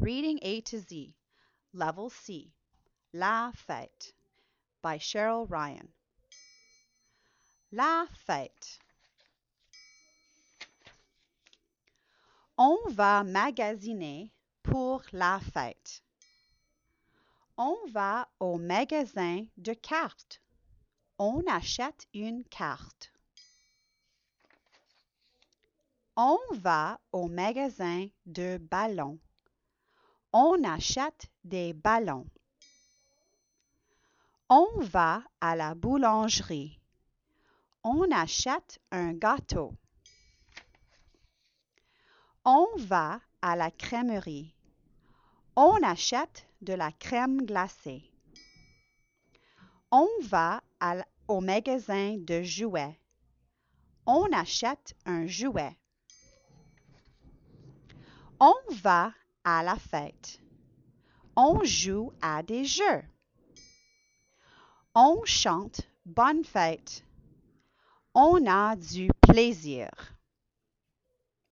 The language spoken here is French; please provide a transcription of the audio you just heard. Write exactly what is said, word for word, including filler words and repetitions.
Reading A to Z, Level C, La Fête, by Cheryl Ryan. La Fête. On va magasiner pour la fête. On va au magasin de cartes. On achète une carte. On va au magasin de ballons. On achète des ballons. On va à la boulangerie. On achète un gâteau. On va à la crèmerie. On achète de la crème glacée. On va à, au magasin de jouets. On achète un jouet. On va à la fête. On joue à des jeux. On chante bonne fête. On a du plaisir.